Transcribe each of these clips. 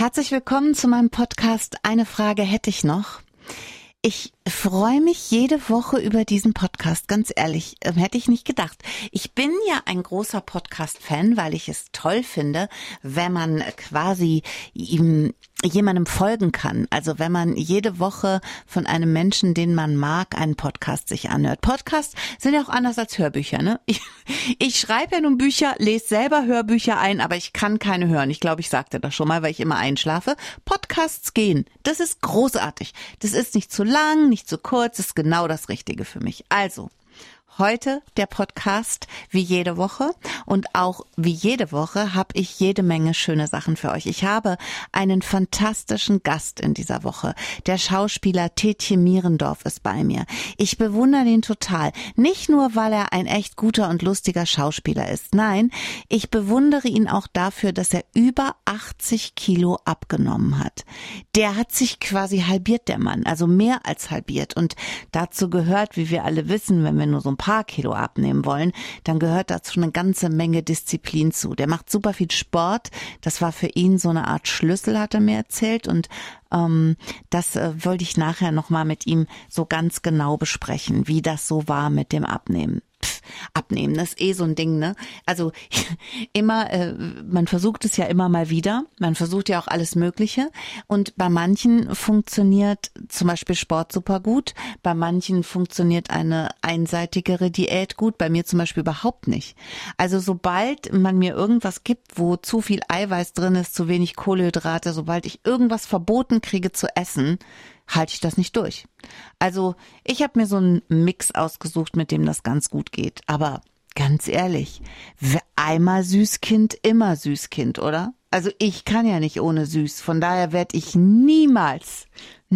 Herzlich willkommen zu meinem Podcast Eine Frage hätte ich noch. Ich freue mich jede Woche über diesen Podcast, ganz ehrlich, hätte ich nicht gedacht. Ich bin ja ein großer Podcast-Fan, weil ich es toll finde, wenn man quasi jemandem folgen kann. Also wenn man jede Woche von einem Menschen, den man mag, einen Podcast sich anhört. Podcasts sind ja auch anders als Hörbücher, ne? Ich schreibe ja nun Bücher, lese selber Hörbücher ein, aber ich kann keine hören. Ich glaube, ich sagte das schon mal, weil ich immer einschlafe. Podcasts gehen. Das ist großartig. Das ist nicht zu lang, nicht zu kurz, ist genau das Richtige für mich. Also, heute der Podcast wie jede Woche und auch wie jede Woche habe ich jede Menge schöne Sachen für euch. Ich habe einen fantastischen Gast in dieser Woche. Der Schauspieler Tietje Mierendorf ist bei mir. Ich bewundere ihn total. Nicht nur, weil er ein echt guter und lustiger Schauspieler ist. Nein, ich bewundere ihn auch dafür, dass er über 80 Kilo abgenommen hat. Der hat sich quasi halbiert, der Mann, also mehr als halbiert. Und dazu gehört, wie wir alle wissen, wenn wir nur so ein paar Kilo abnehmen wollen, dann gehört dazu eine ganze Menge Disziplin zu. Der macht super viel Sport. Das war für ihn so eine Art Schlüssel, hat er mir erzählt. Und das wollte ich nachher nochmal mit ihm so ganz genau besprechen, wie das so war mit dem Abnehmen. Abnehmen, das ist so ein Ding, ne? Also immer, man versucht es ja immer mal wieder, man versucht ja auch alles Mögliche und bei manchen funktioniert zum Beispiel Sport super gut, bei manchen funktioniert eine einseitigere Diät gut, bei mir zum Beispiel überhaupt nicht. Also sobald man mir irgendwas gibt, wo zu viel Eiweiß drin ist, zu wenig Kohlenhydrate, sobald ich irgendwas verboten kriege zu essen, halte ich das nicht durch. Also ich habe mir so einen Mix ausgesucht, mit dem das ganz gut geht. Aber ganz ehrlich, einmal Süßkind, immer Süßkind, oder? Also ich kann ja nicht ohne süß. Von daher werde ich niemals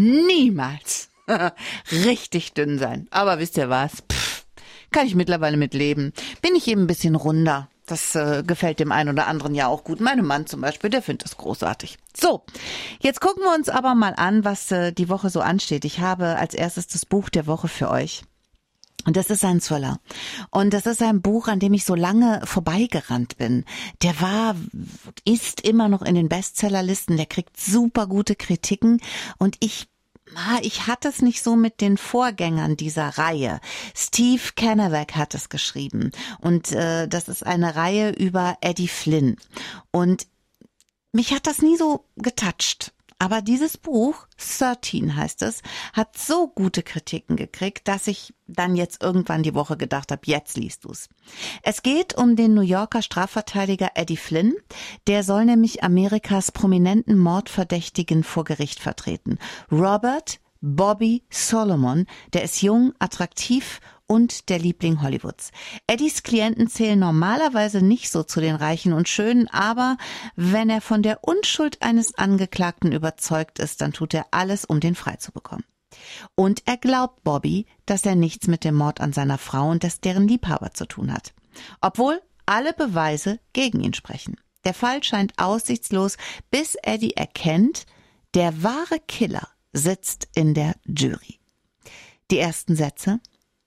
richtig dünn sein. Aber wisst ihr was? Kann ich mittlerweile mit leben. Bin ich eben ein bisschen runder. Das gefällt dem einen oder anderen ja auch gut. Meinem Mann zum Beispiel, der findet das großartig. So, jetzt gucken wir uns aber mal an, was die Woche so ansteht. Ich habe als erstes das Buch der Woche für euch. Und das ist ein Thriller. Und das ist ein Buch, an dem ich so lange vorbeigerannt bin. Der ist immer noch in den Bestsellerlisten. Der kriegt super gute Kritiken. Und ich hatte es nicht so mit den Vorgängern dieser Reihe. Steve Kanaveck hat es geschrieben und das ist eine Reihe über Eddie Flynn und mich hat das nie so getoucht. Aber dieses Buch, 13 heißt es, hat so gute Kritiken gekriegt, dass ich dann jetzt irgendwann die Woche gedacht habe, jetzt liest du's. Es geht um den New Yorker Strafverteidiger Eddie Flynn. Der soll nämlich Amerikas prominenten Mordverdächtigen vor Gericht vertreten. Robert Bobby Solomon, der ist jung, attraktiv und der Liebling Hollywoods. Eddies Klienten zählen normalerweise nicht so zu den Reichen und Schönen, aber wenn er von der Unschuld eines Angeklagten überzeugt ist, dann tut er alles, um den freizubekommen. Und er glaubt Bobby, dass er nichts mit dem Mord an seiner Frau und deren Liebhaber zu tun hat. Obwohl alle Beweise gegen ihn sprechen. Der Fall scheint aussichtslos, bis Eddie erkennt, der wahre Killer sitzt in der Jury. Die ersten Sätze.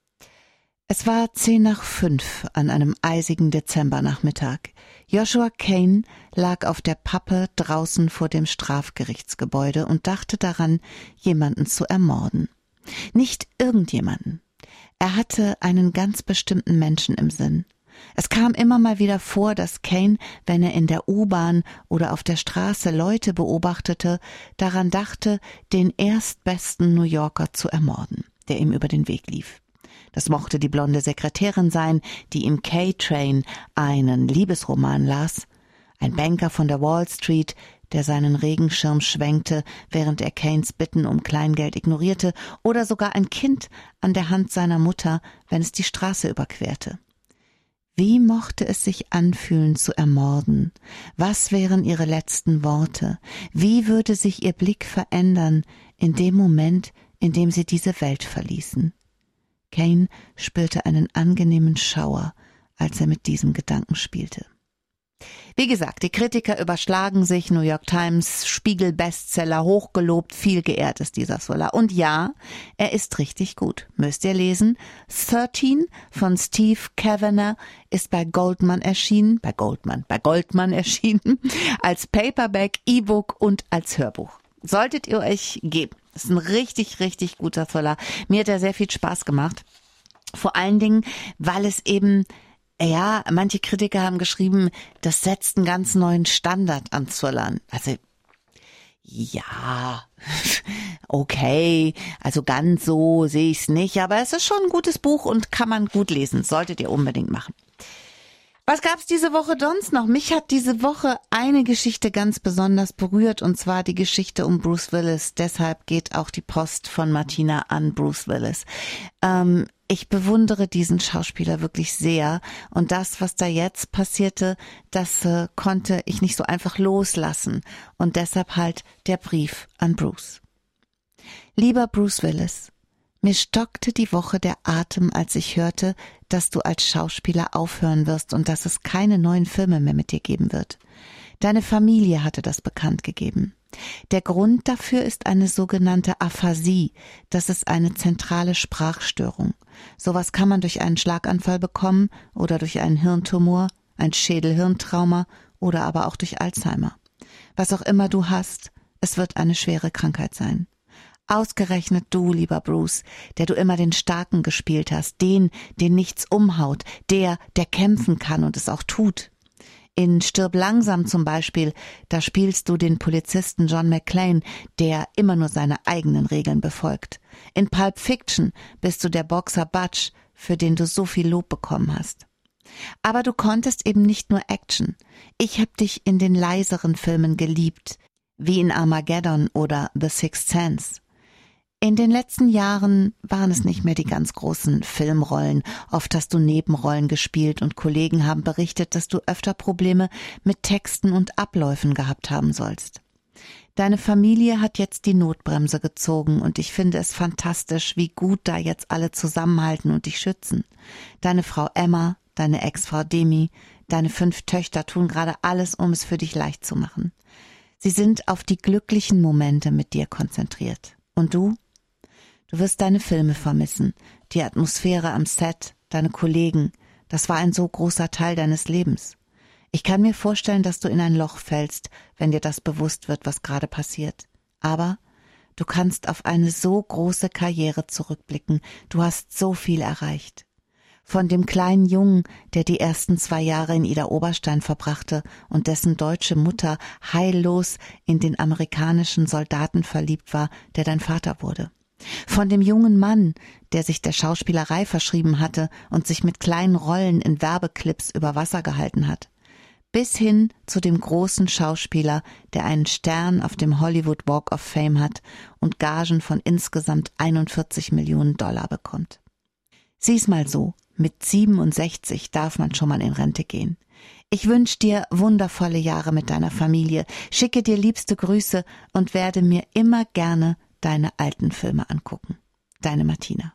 Es war 5:10 an einem eisigen Dezembernachmittag. Joshua Kane lag auf der Pappe draußen vor dem Strafgerichtsgebäude und dachte daran, jemanden zu ermorden. Nicht irgendjemanden. Er hatte einen ganz bestimmten Menschen im Sinn. Es kam immer mal wieder vor, dass Kane, wenn er in der U-Bahn oder auf der Straße Leute beobachtete, daran dachte, den erstbesten New Yorker zu ermorden, der ihm über den Weg lief. Das mochte die blonde Sekretärin sein, die im K-Train einen Liebesroman las, ein Banker von der Wall Street, der seinen Regenschirm schwenkte, während er Kanes Bitten um Kleingeld ignorierte, oder sogar ein Kind an der Hand seiner Mutter, wenn es die Straße überquerte. Wie mochte es sich anfühlen, zu ermorden? Was wären ihre letzten Worte? Wie würde sich ihr Blick verändern in dem Moment, in dem sie diese Welt verließen? Kane spürte einen angenehmen Schauer, als er mit diesem Gedanken spielte. Wie gesagt, die Kritiker überschlagen sich, New York Times, Spiegel Bestseller, hochgelobt, viel geehrt ist dieser Thriller. Und ja, er ist richtig gut. Müsst ihr lesen. 13 von Steve Kavanagh ist bei Goldman erschienen, als Paperback, E-Book und als Hörbuch. Solltet ihr euch geben. Das ist ein richtig, richtig guter Thriller. Mir hat er sehr viel Spaß gemacht. Vor allen Dingen, weil es eben, ja, manche Kritiker haben geschrieben, das setzt einen ganz neuen Standard an Thrillern. Also, ja, okay, also ganz so sehe ich es nicht, aber es ist schon ein gutes Buch und kann man gut lesen. Solltet ihr unbedingt machen. Was gab's diese Woche sonst noch? Mich hat diese Woche eine Geschichte ganz besonders berührt, und zwar die Geschichte um Bruce Willis. Deshalb geht auch die Post von Martina an Bruce Willis. Ich bewundere diesen Schauspieler wirklich sehr, und das, was da jetzt passierte, das konnte ich nicht so einfach loslassen, und deshalb halt der Brief an Bruce. Lieber Bruce Willis, mir stockte die Woche der Atem, als ich hörte, dass du als Schauspieler aufhören wirst und dass es keine neuen Filme mehr mit dir geben wird. Deine Familie hatte das bekannt gegeben. Der Grund dafür ist eine sogenannte Aphasie. Das ist eine zentrale Sprachstörung. Sowas kann man durch einen Schlaganfall bekommen oder durch einen Hirntumor, ein Schädelhirntrauma oder aber auch durch Alzheimer. Was auch immer du hast, es wird eine schwere Krankheit sein. Ausgerechnet du, lieber Bruce, der du immer den Starken gespielt hast, den nichts umhaut, der kämpfen kann und es auch tut. In Stirb langsam zum Beispiel, da spielst du den Polizisten John McClane, der immer nur seine eigenen Regeln befolgt. In Pulp Fiction bist du der Boxer Butch, für den du so viel Lob bekommen hast. Aber du konntest eben nicht nur Action. Ich hab dich in den leiseren Filmen geliebt, wie in Armageddon oder The Sixth Sense. In den letzten Jahren waren es nicht mehr die ganz großen Filmrollen. Oft hast du Nebenrollen gespielt und Kollegen haben berichtet, dass du öfter Probleme mit Texten und Abläufen gehabt haben sollst. Deine Familie hat jetzt die Notbremse gezogen und ich finde es fantastisch, wie gut da jetzt alle zusammenhalten und dich schützen. Deine Frau Emma, deine Ex-Frau Demi, deine 5 Töchter tun gerade alles, um es für dich leicht zu machen. Sie sind auf die glücklichen Momente mit dir konzentriert. Und du? Du wirst deine Filme vermissen, die Atmosphäre am Set, deine Kollegen. Das war ein so großer Teil deines Lebens. Ich kann mir vorstellen, dass du in ein Loch fällst, wenn dir das bewusst wird, was gerade passiert. Aber du kannst auf eine so große Karriere zurückblicken. Du hast so viel erreicht. Von dem kleinen Jungen, der die ersten 2 Jahre in Ida Oberstein verbrachte und dessen deutsche Mutter heillos in den amerikanischen Soldaten verliebt war, der dein Vater wurde. Von dem jungen Mann, der sich der Schauspielerei verschrieben hatte und sich mit kleinen Rollen in Werbeclips über Wasser gehalten hat. Bis hin zu dem großen Schauspieler, der einen Stern auf dem Hollywood Walk of Fame hat und Gagen von insgesamt 41 Millionen $ bekommt. Sieh's mal so, mit 67 darf man schon mal in Rente gehen. Ich wünsche dir wundervolle Jahre mit deiner Familie, schicke dir liebste Grüße und werde mir immer gerne deine alten Filme angucken. Deine Martina.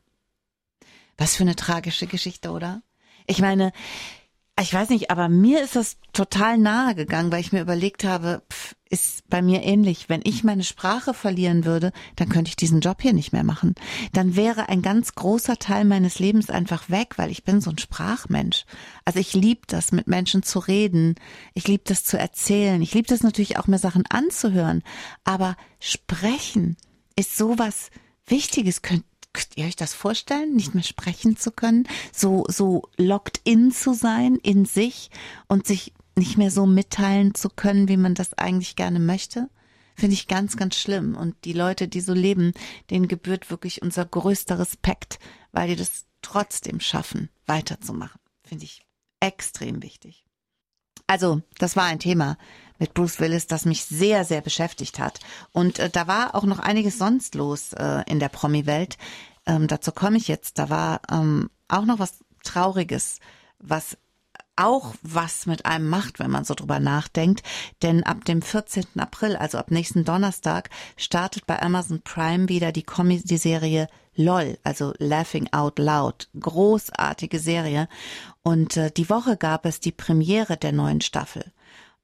Was für eine tragische Geschichte, oder? Ich meine, ich weiß nicht, aber mir ist das total nahe gegangen, weil ich mir überlegt habe, ist bei mir ähnlich. Wenn ich meine Sprache verlieren würde, dann könnte ich diesen Job hier nicht mehr machen. Dann wäre ein ganz großer Teil meines Lebens einfach weg, weil ich bin so ein Sprachmensch. Also ich liebe das, mit Menschen zu reden. Ich liebe das zu erzählen. Ich liebe das natürlich auch, mir Sachen anzuhören. Aber sprechen ist sowas Wichtiges. Könnt ihr euch das vorstellen, nicht mehr sprechen zu können, so locked in zu sein in sich und sich nicht mehr so mitteilen zu können, wie man das eigentlich gerne möchte? Finde ich ganz, ganz schlimm. Und die Leute, die so leben, denen gebührt wirklich unser größter Respekt, weil die das trotzdem schaffen, weiterzumachen. Finde ich extrem wichtig. Also, das war ein Thema mit Bruce Willis, das mich sehr, sehr beschäftigt hat. Und da war auch noch einiges sonst los in der Promi-Welt. Dazu komme ich jetzt. Da war auch noch was Trauriges, was auch was mit einem macht, wenn man so drüber nachdenkt. Denn ab dem 14. April, also ab nächsten Donnerstag, startet bei Amazon Prime wieder die Comedy-Serie LOL, also Laughing Out Loud. Großartige Serie. Und die Woche gab es die Premiere der neuen Staffel.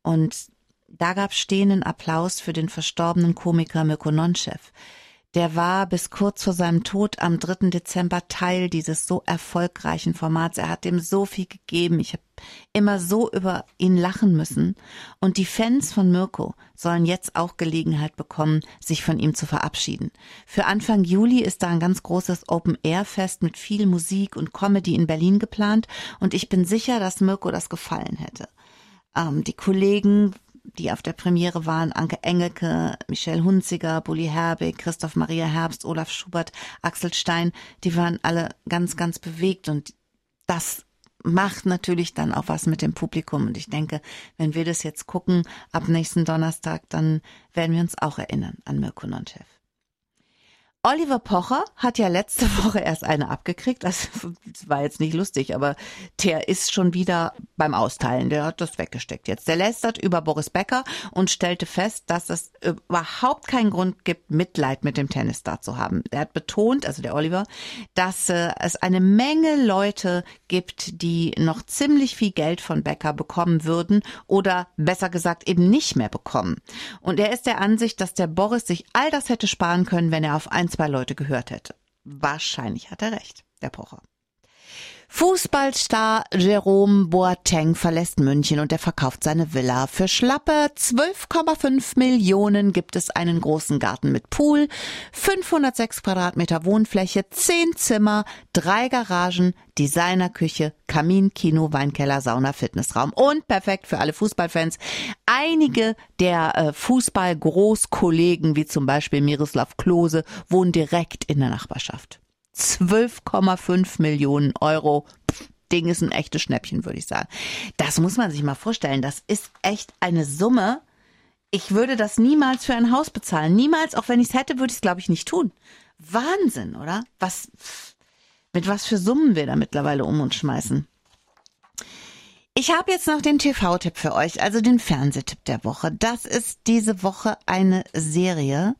Und da gab es stehenden Applaus für den verstorbenen Komiker Mirko Nonchev. Der war bis kurz vor seinem Tod am 3. Dezember Teil dieses so erfolgreichen Formats. Er hat dem so viel gegeben. Ich habe immer so über ihn lachen müssen. Und die Fans von Mirko sollen jetzt auch Gelegenheit bekommen, sich von ihm zu verabschieden. Für Anfang Juli ist da ein ganz großes Open-Air-Fest mit viel Musik und Comedy in Berlin geplant. Und ich bin sicher, dass Mirko das gefallen hätte. Die Kollegen, die auf der Premiere waren, Anke Engelke, Michelle Hunziker, Bully Herbig, Christoph Maria Herbst, Olaf Schubert, Axel Stein, die waren alle ganz, ganz bewegt und das macht natürlich dann auch was mit dem Publikum und ich denke, wenn wir das jetzt gucken, ab nächsten Donnerstag, dann werden wir uns auch erinnern an Mirko Nonchev. Oliver Pocher hat ja letzte Woche erst eine abgekriegt, das war jetzt nicht lustig, aber der ist schon wieder beim Austeilen, der hat das weggesteckt jetzt. Der lästert über Boris Becker und stellte fest, dass es überhaupt keinen Grund gibt, Mitleid mit dem Tennisstar zu haben. Er hat betont, also der Oliver, dass es eine Menge Leute gibt, die noch ziemlich viel Geld von Becker bekommen würden oder besser gesagt eben nicht mehr bekommen. Und er ist der Ansicht, dass der Boris sich all das hätte sparen können, wenn er auf 2 Leute gehört hätte. Wahrscheinlich hat er recht, der Pocher. Fußballstar Jerome Boateng verlässt München und er verkauft seine Villa. Für schlappe 12,5 Millionen gibt es einen großen Garten mit Pool, 506 Quadratmeter Wohnfläche, 10 Zimmer, 3 Garagen, Designerküche, Kamin, Kino, Weinkeller, Sauna, Fitnessraum und perfekt für alle Fußballfans. Einige der Fußball-Großkollegen, wie zum Beispiel Miroslav Klose, wohnen direkt in der Nachbarschaft. 12,5 Millionen Euro. Ding ist ein echtes Schnäppchen, würde ich sagen. Das muss man sich mal vorstellen. Das ist echt eine Summe. Ich würde das niemals für ein Haus bezahlen. Niemals, auch wenn ich es hätte, würde ich es, glaube ich, nicht tun. Wahnsinn, oder? Mit was für Summen wir da mittlerweile um uns schmeißen. Ich habe jetzt noch den TV-Tipp für euch, also den Fernsehtipp der Woche. Das ist diese Woche eine Serie,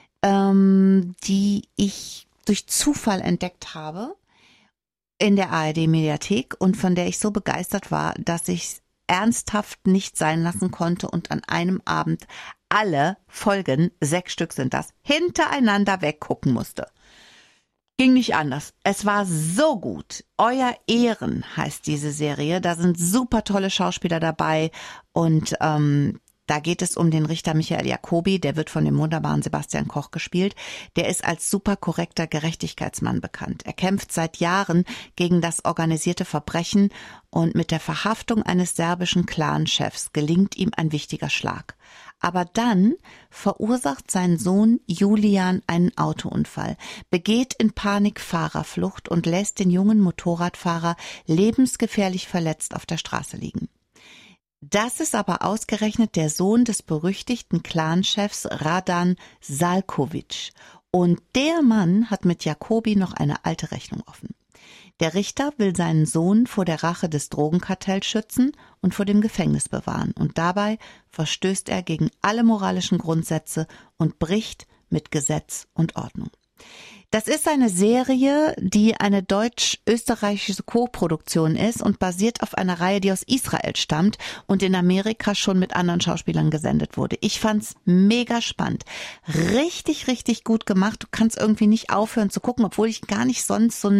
die ich durch Zufall entdeckt habe in der ARD-Mediathek und von der ich so begeistert war, dass ich es ernsthaft nicht sein lassen konnte und an einem Abend alle Folgen, 6 Stück sind das, hintereinander weggucken musste. Ging nicht anders. Es war so gut. Euer Ehren heißt diese Serie. Da sind super tolle Schauspieler dabei und da geht es um den Richter Michael Jacobi, der wird von dem wunderbaren Sebastian Koch gespielt. Der ist als super korrekter Gerechtigkeitsmann bekannt. Er kämpft seit Jahren gegen das organisierte Verbrechen und mit der Verhaftung eines serbischen Clanchefs gelingt ihm ein wichtiger Schlag. Aber dann verursacht sein Sohn Julian einen Autounfall, begeht in Panik Fahrerflucht und lässt den jungen Motorradfahrer lebensgefährlich verletzt auf der Straße liegen. Das ist aber ausgerechnet der Sohn des berüchtigten Clanchefs Radan Salkovic. Und der Mann hat mit Jacobi noch eine alte Rechnung offen. Der Richter will seinen Sohn vor der Rache des Drogenkartells schützen und vor dem Gefängnis bewahren. Und dabei verstößt er gegen alle moralischen Grundsätze und bricht mit Gesetz und Ordnung. Das ist eine Serie, die eine deutsch-österreichische Co-Produktion ist und basiert auf einer Reihe, die aus Israel stammt und in Amerika schon mit anderen Schauspielern gesendet wurde. Ich fand's mega spannend. Richtig, richtig gut gemacht. Du kannst irgendwie nicht aufhören zu gucken, obwohl ich gar nicht sonst so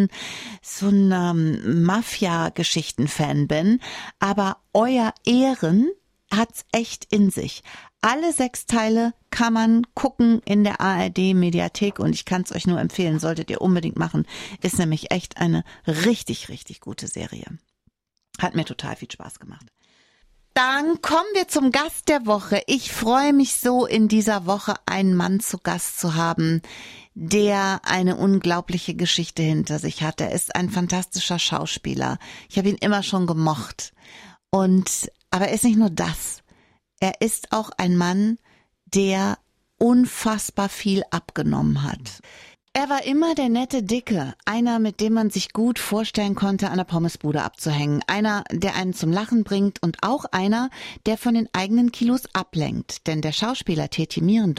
ein Mafia-Geschichten-Fan bin. Aber Euer Ehren hat's echt in sich. Alle 6 Teile kann man gucken in der ARD-Mediathek und ich kann es euch nur empfehlen, solltet ihr unbedingt machen. Ist nämlich echt eine richtig, richtig gute Serie. Hat mir total viel Spaß gemacht. Dann kommen wir zum Gast der Woche. Ich freue mich so, in dieser Woche einen Mann zu Gast zu haben, der eine unglaubliche Geschichte hinter sich hat. Er ist ein fantastischer Schauspieler. Ich habe ihn immer schon gemocht. Aber er ist nicht nur das. Er ist auch ein Mann, der unfassbar viel abgenommen hat. Er war immer der nette Dicke, einer, mit dem man sich gut vorstellen konnte, an der Pommesbude abzuhängen. Einer, der einen zum Lachen bringt und auch einer, der von den eigenen Kilos ablenkt. Denn der Schauspieler Teti Mierendorf,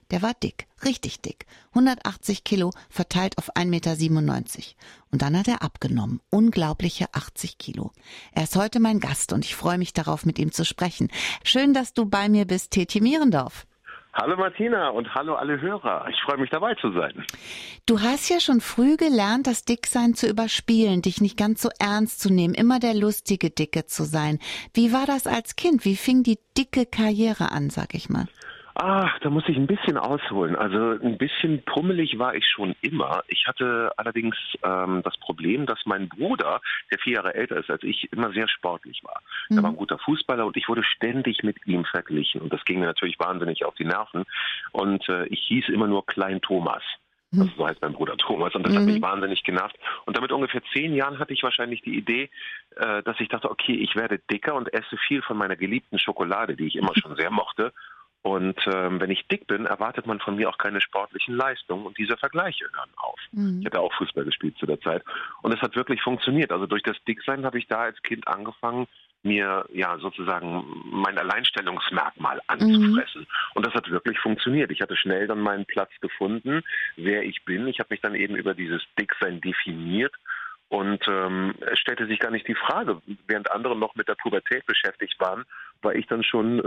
Der war dick, richtig dick. 180 Kilo verteilt auf 1,97 Meter. Und dann hat er abgenommen. Unglaubliche 80 Kilo. Er ist heute mein Gast und ich freue mich darauf, mit ihm zu sprechen. Schön, dass du bei mir bist, Teti Mierendorf. Hallo Martina und hallo alle Hörer. Ich freue mich dabei zu sein. Du hast ja schon früh gelernt, das Dicksein zu überspielen, dich nicht ganz so ernst zu nehmen, immer der lustige Dicke zu sein. Wie war das als Kind? Wie fing die dicke Karriere an, sag ich mal? Ach, da muss ich ein bisschen ausholen. Also ein bisschen pummelig war ich schon immer. Ich hatte allerdings das Problem, dass mein Bruder, der 4 Jahre älter ist als ich, immer sehr sportlich war. Er war ein guter Fußballer und ich wurde ständig mit ihm verglichen. Und das ging mir natürlich wahnsinnig auf die Nerven. Und ich hieß immer nur Klein Thomas. Also so heißt mein Bruder Thomas. Und das hat mich wahnsinnig genervt. Und damit ungefähr 10 Jahren hatte ich wahrscheinlich die Idee, dass ich dachte, okay, ich werde dicker und esse viel von meiner geliebten Schokolade, die ich immer schon sehr mochte. Und wenn ich dick bin, erwartet man von mir auch keine sportlichen Leistungen und diese Vergleiche hören auf. Ich hatte auch Fußball gespielt zu der Zeit und es hat wirklich funktioniert. Also durch das Dicksein habe ich da als Kind angefangen, mir ja sozusagen mein Alleinstellungsmerkmal anzufressen. Und das hat wirklich funktioniert. Ich hatte schnell dann meinen Platz gefunden, wer ich bin. Ich habe mich dann eben über dieses Dicksein definiert. Und es stellte sich gar nicht die Frage, während andere noch mit der Pubertät beschäftigt waren, war ich dann schon,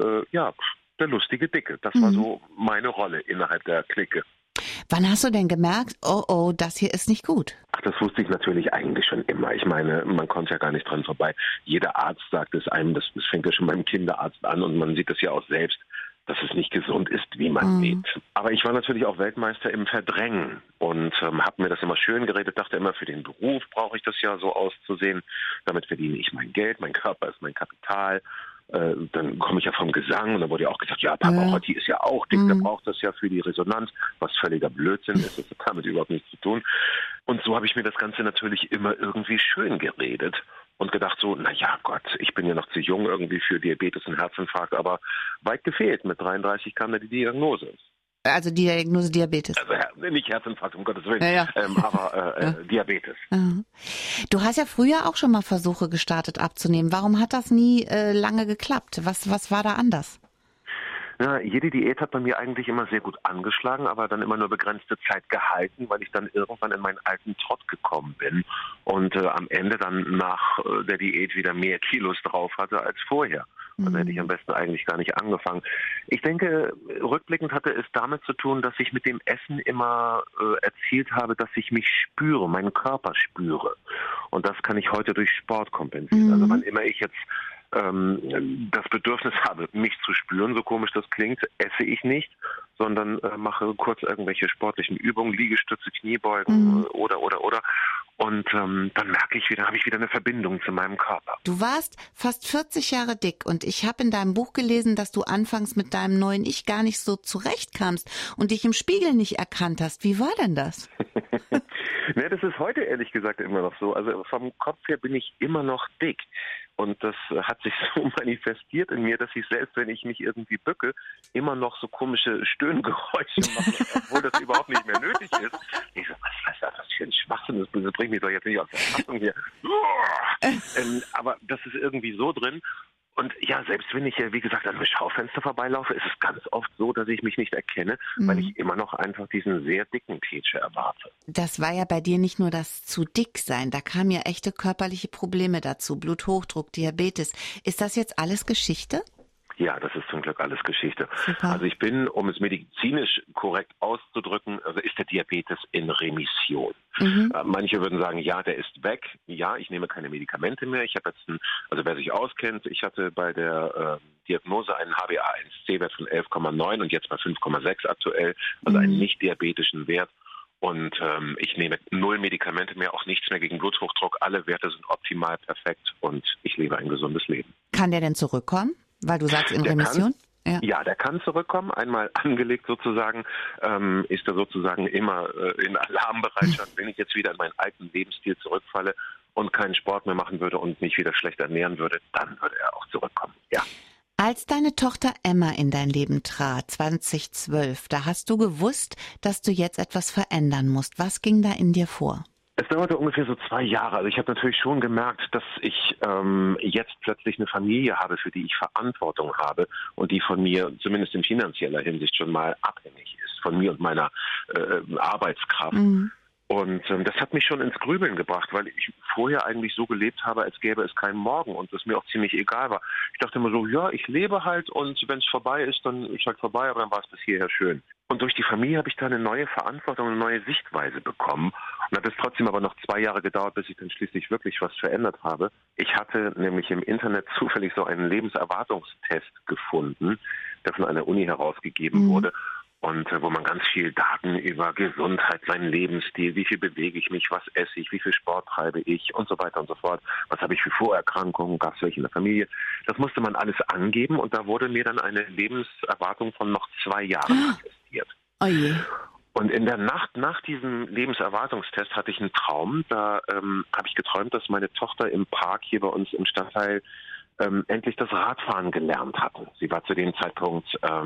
der lustige Dicke. Das war so meine Rolle innerhalb der Clique. Wann hast du denn gemerkt, oh, das hier ist nicht gut? Ach, das wusste ich natürlich eigentlich schon immer. Ich meine, man kommt ja gar nicht dran vorbei. Jeder Arzt sagt es einem, das fängt ja schon beim Kinderarzt an und man sieht es ja auch selbst, dass es nicht gesund ist, wie man lebt. Aber ich war natürlich auch Weltmeister im Verdrängen und habe mir das immer schön geredet, dachte immer, für den Beruf brauche ich das ja so auszusehen. Damit verdiene ich mein Geld, mein Körper ist mein Kapital. Dann komme ich ja vom Gesang und dann wurde ja auch gesagt, ja, Pavarotti ist ja auch dick, der braucht das ja für die Resonanz, was völliger Blödsinn ist, das hat damit überhaupt nichts zu tun. Und so habe ich mir das Ganze natürlich immer irgendwie schön geredet und gedacht so, na ja Gott, ich bin ja noch zu jung irgendwie für Diabetes und Herzinfarkt, aber weit gefehlt, mit 33 kam da die Diagnose. Also die Diagnose Diabetes. Also nicht Herzinfarkt, um Gottes Willen, ja. aber Diabetes. Du hast ja früher auch schon mal Versuche gestartet abzunehmen. Warum hat das nie lange geklappt? Was war da anders? Ja, jede Diät hat bei mir eigentlich immer sehr gut angeschlagen, aber dann immer nur begrenzte Zeit gehalten, weil ich dann irgendwann in meinen alten Trott gekommen bin und am Ende dann nach der Diät wieder mehr Kilos drauf hatte als vorher. Also hätte ich am besten eigentlich gar nicht angefangen. Ich denke, rückblickend hatte es damit zu tun, dass ich mit dem Essen immer erzielt habe, dass ich mich spüre, meinen Körper spüre. Und das kann ich heute durch Sport kompensieren. Also wann immer ich jetzt das Bedürfnis habe, mich zu spüren, so komisch das klingt, esse ich nicht, sondern mache kurz irgendwelche sportlichen Übungen, Liegestütze, Kniebeugen oder. Und dann merke ich wieder, habe ich wieder eine Verbindung zu meinem Körper. Du warst fast 40 Jahre dick und ich habe in deinem Buch gelesen, dass du anfangs mit deinem neuen Ich gar nicht so zurechtkamst und dich im Spiegel nicht erkannt hast. Wie war denn das? Ne, das ist heute ehrlich gesagt immer noch so. Also vom Kopf her bin ich immer noch dick. Und das hat sich so manifestiert in mir, dass ich selbst, wenn ich mich irgendwie bücke, immer noch so komische Stöhngeräusche mache, obwohl das überhaupt nicht mehr nötig ist. Ich so, was ist das für ein Schwachsinn? Das bringt mich doch jetzt nicht aus der Fassung hier. Aber das ist irgendwie so drin. Und ja, selbst wenn ich ja, wie gesagt, an einem Schaufenster vorbeilaufe, ist es ganz oft so, dass ich mich nicht erkenne, weil ich immer noch einfach diesen sehr dicken Teacher erwarte. Das war ja bei dir nicht nur das zu dick sein, da kamen ja echte körperliche Probleme dazu, Bluthochdruck, Diabetes. Ist das jetzt alles Geschichte? Ja, das ist zum Glück alles Geschichte. Super. Also ich bin, um es medizinisch korrekt auszudrücken, also ist der Diabetes in Remission. Manche würden sagen, ja, der ist weg. Ja, ich nehme keine Medikamente mehr. Ich habe jetzt, also wer sich auskennt, ich hatte bei der Diagnose einen HbA1c-Wert von 11,9 und jetzt bei 5,6 aktuell, also einen nicht diabetischen Wert. Und ich nehme 0 Medikamente mehr, auch nichts mehr gegen Bluthochdruck. Alle Werte sind optimal perfekt und ich lebe ein gesundes Leben. Kann der denn zurückkommen? Weil du sagst in Remission? Ja, der kann zurückkommen. Einmal angelegt sozusagen, ist er sozusagen immer in Alarmbereitschaft. Wenn ich jetzt wieder in meinen alten Lebensstil zurückfalle und keinen Sport mehr machen würde und mich wieder schlecht ernähren würde, dann würde er auch zurückkommen, ja. Als deine Tochter Emma in dein Leben trat, 2012, da hast du gewusst, dass du jetzt etwas verändern musst. Was ging da in dir vor? Es dauerte ungefähr so 2 Jahre. Also ich habe natürlich schon gemerkt, dass ich jetzt plötzlich eine Familie habe, für die ich Verantwortung habe und die von mir zumindest in finanzieller Hinsicht schon mal abhängig ist. selbst von mir und meiner Arbeitskraft. Und das hat mich schon ins Grübeln gebracht, weil ich vorher eigentlich so gelebt habe, als gäbe es keinen Morgen und es mir auch ziemlich egal war. Ich dachte immer so, ja, ich lebe halt und wenn es vorbei ist, dann ist halt vorbei, aber dann war es bis hierher schön. Und durch die Familie habe ich da eine neue Verantwortung, eine neue Sichtweise bekommen. Und hat es trotzdem aber noch 2 Jahre gedauert, bis ich dann schließlich wirklich was verändert habe. Ich hatte nämlich im Internet zufällig so einen Lebenserwartungstest gefunden, der von einer Uni herausgegeben wurde. Und wo man ganz viel Daten über Gesundheit, seinen Lebensstil, wie viel bewege ich mich, was esse ich, wie viel Sport treibe ich und so weiter und so fort. Was habe ich für Vorerkrankungen, gab es welche in der Familie. Das musste man alles angeben und da wurde mir dann eine Lebenserwartung von noch 2 Jahren attestiert. Oh je. Und in der Nacht nach diesem Lebenserwartungstest hatte ich einen Traum. Da habe ich geträumt, dass meine Tochter im Park hier bei uns im Stadtteil endlich das Radfahren gelernt hatte. Sie war zu dem Zeitpunkt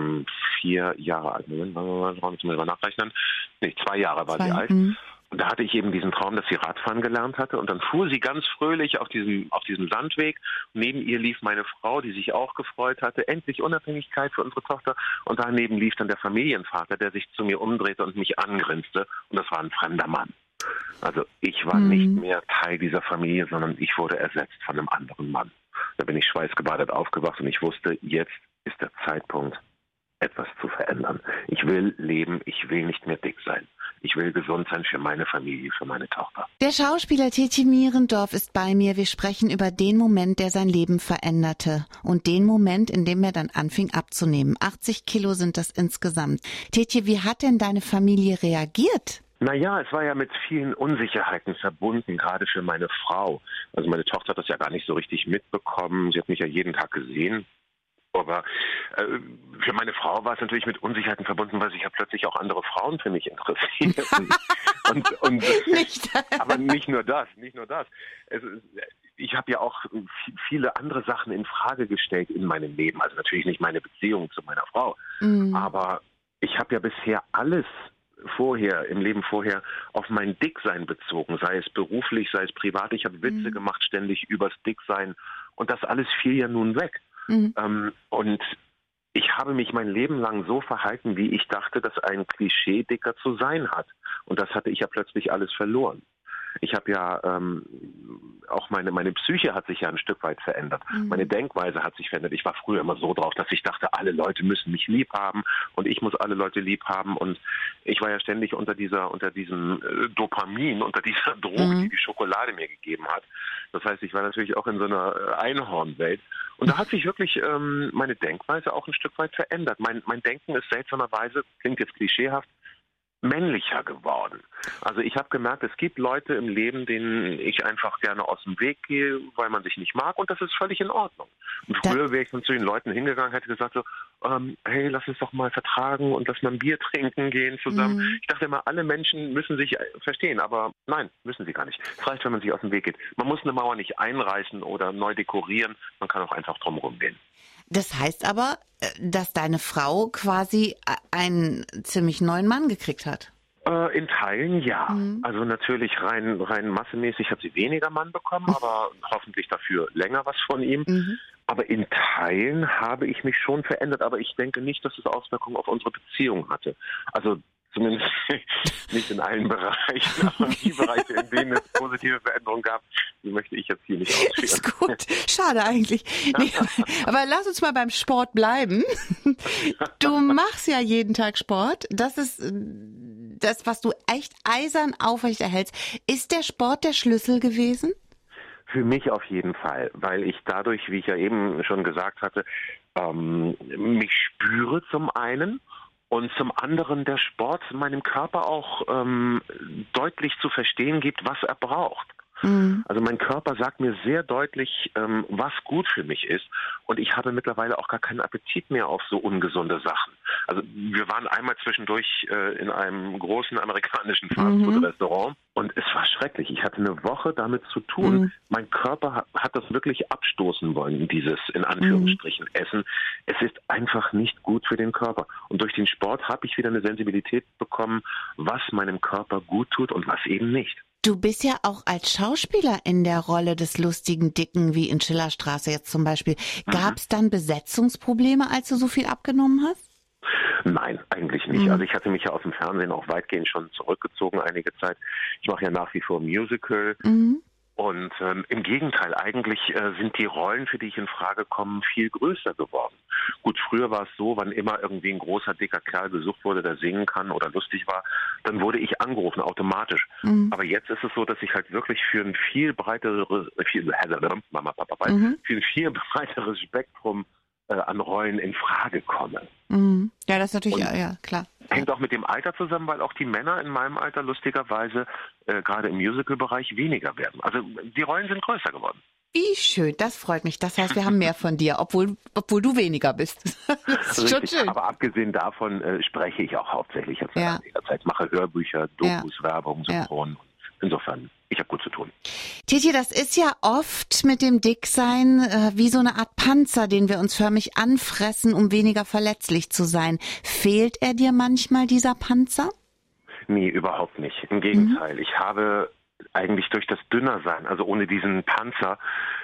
4 Jahre alt. Moment, müssen wir mal nachrechnen. Nee, 2 Jahre war sie alt. Und da hatte ich eben diesen Traum, dass sie Radfahren gelernt hatte. Und dann fuhr sie ganz fröhlich auf diesem Landweg. Neben ihr lief meine Frau, die sich auch gefreut hatte. Endlich Unabhängigkeit für unsere Tochter. Und daneben lief dann der Familienvater, der sich zu mir umdrehte und mich angrinste. Und das war ein fremder Mann. Also ich war nicht mehr Teil dieser Familie, sondern ich wurde ersetzt von einem anderen Mann. Da bin ich schweißgebadet aufgewacht und ich wusste, jetzt ist der Zeitpunkt, etwas zu verändern. Ich will leben, ich will nicht mehr dick sein. Ich will gesund sein für meine Familie, für meine Tochter. Der Schauspieler Tietje Mierendorf ist bei mir. Wir sprechen über den Moment, der sein Leben veränderte. Und den Moment, in dem er dann anfing abzunehmen. 80 Kilo sind das insgesamt. Tietje, wie hat denn deine Familie reagiert? Naja, es war ja mit vielen Unsicherheiten verbunden, gerade für meine Frau. Also meine Tochter hat das ja gar nicht so richtig mitbekommen. Sie hat mich ja jeden Tag gesehen. Aber für meine Frau war es natürlich mit Unsicherheiten verbunden, weil sich ja plötzlich auch andere Frauen für mich interessieren. und Nicht. Aber nicht nur das. Ich habe ja auch viele andere Sachen in Frage gestellt in meinem Leben. Also natürlich nicht meine Beziehung zu meiner Frau. Aber ich habe ja bisher alles im Leben vorher auf mein Dicksein bezogen, sei es beruflich, sei es privat. Ich habe Witze gemacht ständig übers Dicksein und das alles fiel ja nun weg. Und ich habe mich mein Leben lang so verhalten, wie ich dachte, dass ein Klischee dicker zu sein hat. Und das hatte ich ja plötzlich alles verloren. Ich habe ja auch meine Psyche hat sich ja ein Stück weit verändert. Meine Denkweise hat sich verändert. Ich war früher immer so drauf, dass ich dachte, alle Leute müssen mich lieb haben und ich muss alle Leute lieb haben. Und ich war ja ständig unter diesem Dopamin, unter dieser Droge, die Schokolade mir gegeben hat. Das heißt, ich war natürlich auch in so einer Einhornwelt. Und da hat sich wirklich meine Denkweise auch ein Stück weit verändert. Mein Denken ist seltsamerweise, klingt jetzt klischeehaft, männlicher geworden. Also ich habe gemerkt, es gibt Leute im Leben, denen ich einfach gerne aus dem Weg gehe, weil man sich nicht mag und das ist völlig in Ordnung. Und früher wäre ich dann zu den Leuten hingegangen, hätte gesagt so, hey, lass uns doch mal vertragen und lass mal ein Bier trinken gehen zusammen. Ich dachte immer, alle Menschen müssen sich verstehen, aber nein, müssen sie gar nicht. Es reicht, wenn man sich aus dem Weg geht. Man muss eine Mauer nicht einreißen oder neu dekorieren, man kann auch einfach drumherum gehen. Das heißt aber, dass deine Frau quasi einen ziemlich neuen Mann gekriegt hat. In Teilen ja. Also natürlich rein massemäßig hat sie weniger Mann bekommen, aber hoffentlich dafür länger was von ihm. Aber in Teilen habe ich mich schon verändert, aber ich denke nicht, dass es Auswirkungen auf unsere Beziehung hatte. Also zumindest nicht in allen Bereichen, aber die Bereiche, in denen es positive Veränderungen gab, die möchte ich jetzt hier nicht ausführen. Ist gut, schade eigentlich. Nee, aber lass uns mal beim Sport bleiben. Du machst ja jeden Tag Sport. Das ist das, was du echt eisern aufrechterhältst. Ist der Sport der Schlüssel gewesen? Für mich auf jeden Fall, weil ich dadurch, wie ich ja eben schon gesagt hatte, mich spüre zum einen und zum anderen der Sport meinem Körper auch deutlich zu verstehen gibt, was er braucht. Also mein Körper sagt mir sehr deutlich, was gut für mich ist. Und ich habe mittlerweile auch gar keinen Appetit mehr auf so ungesunde Sachen. Also wir waren einmal zwischendurch in einem großen amerikanischen Fastfood-Restaurant und es war schrecklich. Ich hatte eine Woche damit zu tun. Mein Körper hat das wirklich abstoßen wollen, dieses in Anführungsstrichen Essen. Es ist einfach nicht gut für den Körper. Und durch den Sport habe ich wieder eine Sensibilität bekommen, was meinem Körper gut tut und was eben nicht. Du bist ja auch als Schauspieler in der Rolle des lustigen Dicken, wie in Schillerstraße jetzt zum Beispiel. Gab es dann Besetzungsprobleme, als du so viel abgenommen hast? Nein, eigentlich nicht. Also ich hatte mich ja aus dem Fernsehen auch weitgehend schon zurückgezogen einige Zeit. Ich mache ja nach wie vor Musical. Und im Gegenteil, eigentlich sind die Rollen, für die ich in Frage komme, viel größer geworden. Gut, früher war es so, wann immer irgendwie ein großer, dicker Kerl gesucht wurde, der singen kann oder lustig war, dann wurde ich angerufen, automatisch. Aber jetzt ist es so, dass ich halt wirklich für ein viel breiteres, für ein viel breiteres Spektrum an Rollen in Frage komme. Ja, das ist natürlich, ja, klar. Hängt auch mit dem Alter zusammen, weil auch die Männer in meinem Alter lustigerweise gerade im Musical-Bereich weniger werden. Also die Rollen sind größer geworden. Wie schön, das freut mich. Das heißt, wir haben mehr von dir, obwohl du weniger bist. Das ist schon schön. Aber abgesehen davon spreche ich auch hauptsächlich jetzt in einiger Zeit. Mache Hörbücher, Dokus, Werbung, Synchron. Insofern, ich habe gut zu tun. Titi, das ist ja oft mit dem Dicksein wie so eine Art Panzer, den wir uns förmlich anfressen, um weniger verletzlich zu sein. Fehlt er dir manchmal, dieser Panzer? Nee, überhaupt nicht. Im Gegenteil. Ich habe eigentlich durch das Dünnersein, also ohne diesen Panzer,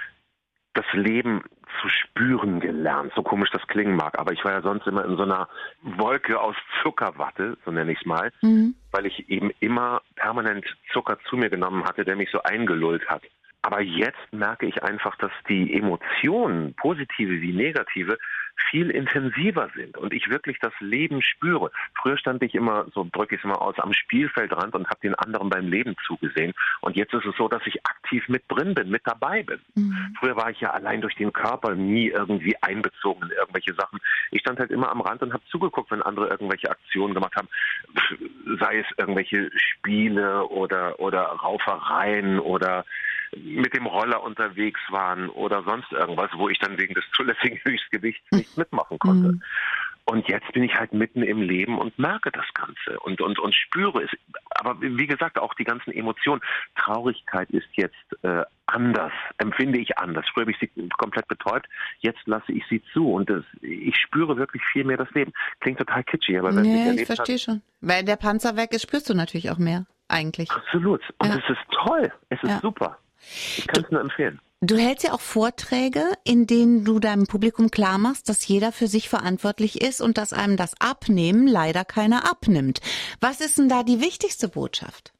das Leben zu spüren gelernt. So komisch das klingen mag. Aber ich war ja sonst immer in so einer Wolke aus Zuckerwatte, so nenne ich es mal, weil ich eben immer permanent Zucker zu mir genommen hatte, der mich so eingelullt hat. Aber jetzt merke ich einfach, dass die Emotionen, positive wie negative, viel intensiver sind und ich wirklich das Leben spüre. Früher stand ich immer, so drücke ich es immer aus, am Spielfeldrand und habe den anderen beim Leben zugesehen. Und jetzt ist es so, dass ich aktiv mit drin bin, mit dabei bin. Früher war ich ja allein durch den Körper nie irgendwie einbezogen in irgendwelche Sachen. Ich stand halt immer am Rand und habe zugeguckt, wenn andere irgendwelche Aktionen gemacht haben, sei es irgendwelche Spiele oder Raufereien oder mit dem Roller unterwegs waren oder sonst irgendwas, wo ich dann wegen des zulässigen Höchstgewichts nicht mitmachen konnte. Und jetzt bin ich halt mitten im Leben und merke das Ganze und spüre es. Aber wie gesagt, auch die ganzen Emotionen. Traurigkeit ist jetzt anders, empfinde ich anders. Früher habe ich sie komplett betäubt, jetzt lasse ich sie zu und ich spüre wirklich viel mehr das Leben. Klingt total kitschig, aber wenn ich erlebt ich verstehe schon. Weil der Panzer weg ist, spürst du natürlich auch mehr, eigentlich. Absolut. Und es ist toll. Es ist super. Ich kann es nur empfehlen. Du hältst ja auch Vorträge, in denen du deinem Publikum klar machst, dass jeder für sich verantwortlich ist und dass einem das Abnehmen leider keiner abnimmt. Was ist denn da die wichtigste Botschaft?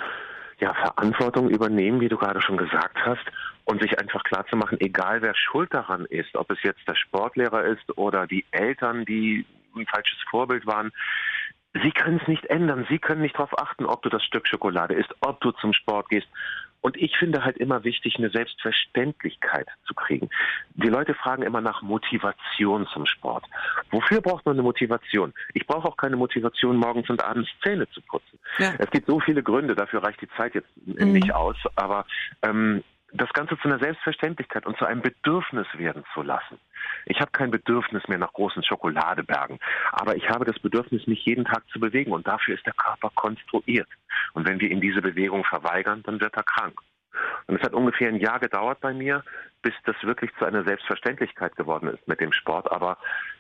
Ja, Verantwortung übernehmen, wie du gerade schon gesagt hast, und sich einfach klar zu machen, egal wer schuld daran ist, ob es jetzt der Sportlehrer ist oder die Eltern, die ein falsches Vorbild waren, sie können es nicht ändern. Sie können nicht darauf achten, ob du das Stück Schokolade isst, ob du zum Sport gehst. Und ich finde halt immer wichtig, eine Selbstverständlichkeit zu kriegen. Die Leute fragen immer nach Motivation zum Sport. Wofür braucht man eine Motivation? Ich brauche auch keine Motivation, morgens und abends Zähne zu putzen. Ja. Es gibt so viele Gründe, dafür reicht die Zeit jetzt nicht aus. Aber das Ganze zu einer Selbstverständlichkeit und zu einem Bedürfnis werden zu lassen. Ich habe kein Bedürfnis mehr nach großen Schokoladebergen, aber ich habe das Bedürfnis, mich jeden Tag zu bewegen und dafür ist der Körper konstruiert. Und wenn wir ihm diese Bewegung verweigern, dann wird er krank. Und es hat ungefähr ein Jahr gedauert bei mir, bis das wirklich zu einer Selbstverständlichkeit geworden ist mit dem Sport. Aber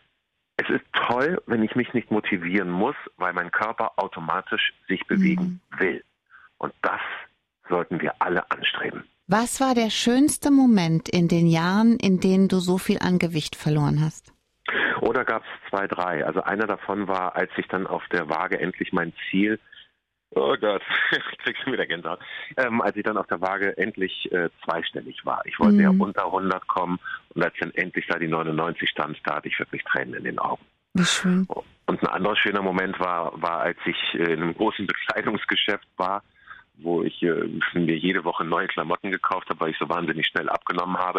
es ist toll, wenn ich mich nicht motivieren muss, weil mein Körper automatisch sich bewegen will. Und das sollten wir alle anstreben. Was war der schönste Moment in den Jahren, in denen du so viel an Gewicht verloren hast? Oder gab es 2, 3? Also einer davon war, als ich dann auf der Waage endlich mein Ziel, oh Gott, ich krieg schon wieder Gänsehaut, als ich dann auf der Waage endlich zweistellig war. Ich wollte ja unter 100 kommen und als dann endlich da die 99 stand, da hatte ich wirklich Tränen in den Augen. Wie schön. Und ein anderer schöner Moment war, als ich in einem großen Bekleidungsgeschäft war, wo ich mir jede Woche neue Klamotten gekauft habe, weil ich so wahnsinnig schnell abgenommen habe.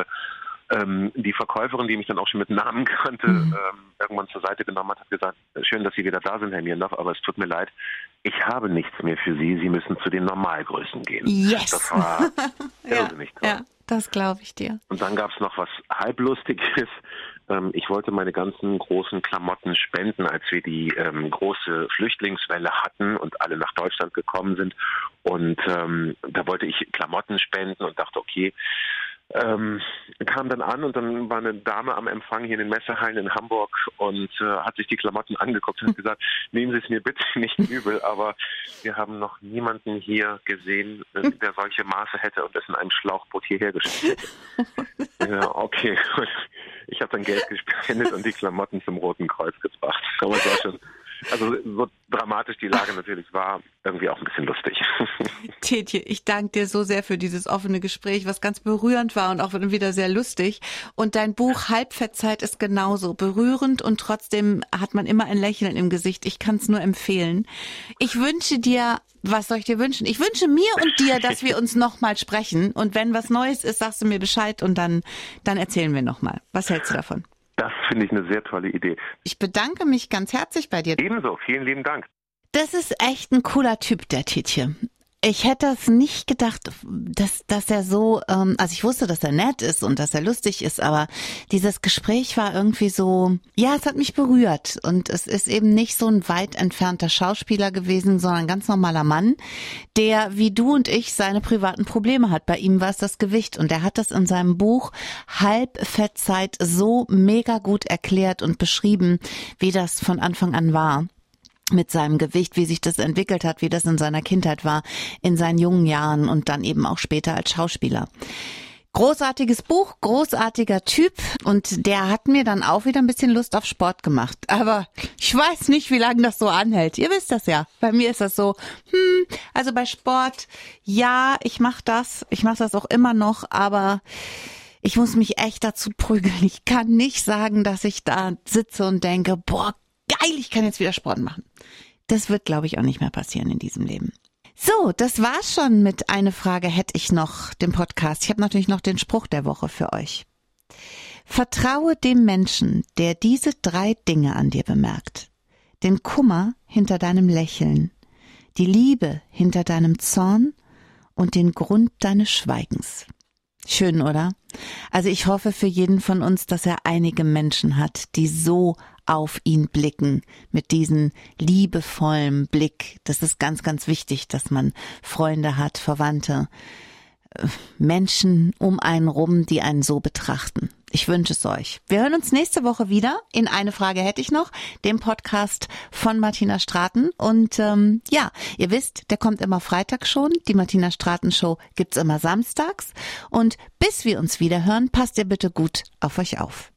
Die Verkäuferin, die mich dann auch schon mit Namen kannte, irgendwann zur Seite genommen hat gesagt, schön, dass Sie wieder da sind, Herr Mierendorf, aber es tut mir leid, ich habe nichts mehr für Sie, Sie müssen zu den Normalgrößen gehen. Yes! Das war irrsinnig toll. Ja, das glaube ich dir. Und dann gab es noch was Halblustiges. Ich wollte meine ganzen großen Klamotten spenden, als wir die große Flüchtlingswelle hatten und alle nach Deutschland gekommen sind. Und da wollte ich Klamotten spenden und dachte, okay, Kam dann an und dann war eine Dame am Empfang hier in den Messehallen in Hamburg und hat sich die Klamotten angeguckt und hat gesagt, nehmen Sie es mir bitte nicht übel, aber wir haben noch niemanden hier gesehen, der solche Maße hätte und das in einem Schlauchboot hierher geschickt hätte. Ja, okay. Ich habe dann Geld gespendet und die Klamotten zum Roten Kreuz gebracht. Aber es war schon, also so dramatisch die Lage natürlich war, irgendwie auch ein bisschen lustig. Tietje, ich danke dir so sehr für dieses offene Gespräch, was ganz berührend war und auch wieder sehr lustig. Und dein Buch Halbfettzeit ist genauso berührend und trotzdem hat man immer ein Lächeln im Gesicht. Ich kann es nur empfehlen. Ich wünsche dir, was soll ich dir wünschen? Ich wünsche mir und dir, dass wir uns nochmal sprechen. Und wenn was Neues ist, sagst du mir Bescheid und dann erzählen wir nochmal. Was hältst du davon? Das finde ich eine sehr tolle Idee. Ich bedanke mich ganz herzlich bei dir. Ebenso, vielen lieben Dank. Das ist echt ein cooler Typ, der Tietje. Ich hätte es nicht gedacht, dass er so, also ich wusste, dass er nett ist und dass er lustig ist, aber dieses Gespräch war irgendwie so, ja, es hat mich berührt und es ist eben nicht so ein weit entfernter Schauspieler gewesen, sondern ein ganz normaler Mann, der wie du und ich seine privaten Probleme hat. Bei ihm war es das Gewicht und er hat das in seinem Buch Halbfettzeit so mega gut erklärt und beschrieben, wie das von Anfang an war. Mit seinem Gewicht, wie sich das entwickelt hat, wie das in seiner Kindheit war, in seinen jungen Jahren und dann eben auch später als Schauspieler. Großartiges Buch, großartiger Typ und der hat mir dann auch wieder ein bisschen Lust auf Sport gemacht. Aber ich weiß nicht, wie lange das so anhält. Ihr wisst das ja. Bei mir ist das so, also bei Sport, ja, ich mache das auch immer noch, aber ich muss mich echt dazu prügeln. Ich kann nicht sagen, dass ich da sitze und denke, boah, geil, ich kann jetzt wieder Sport machen. Das wird, glaube ich, auch nicht mehr passieren in diesem Leben. So, das war's schon mit Eine Frage hätte ich noch, dem Podcast. Ich habe natürlich noch den Spruch der Woche für euch. Vertraue dem Menschen, der diese 3 Dinge an dir bemerkt. Den Kummer hinter deinem Lächeln, die Liebe hinter deinem Zorn und den Grund deines Schweigens. Schön, oder? Also ich hoffe für jeden von uns, dass er einige Menschen hat, die so auf ihn blicken, mit diesem liebevollen Blick. Das ist ganz, ganz wichtig, dass man Freunde hat, Verwandte, Menschen um einen rum, die einen so betrachten. Ich wünsche es euch. Wir hören uns nächste Woche wieder in Eine Frage hätte ich noch, dem Podcast von Martina Straten. Und ja, ihr wisst, der kommt immer Freitag schon. Die Martina Straten Show gibt's immer samstags. Und bis wir uns wieder hören, passt ihr bitte gut auf euch auf.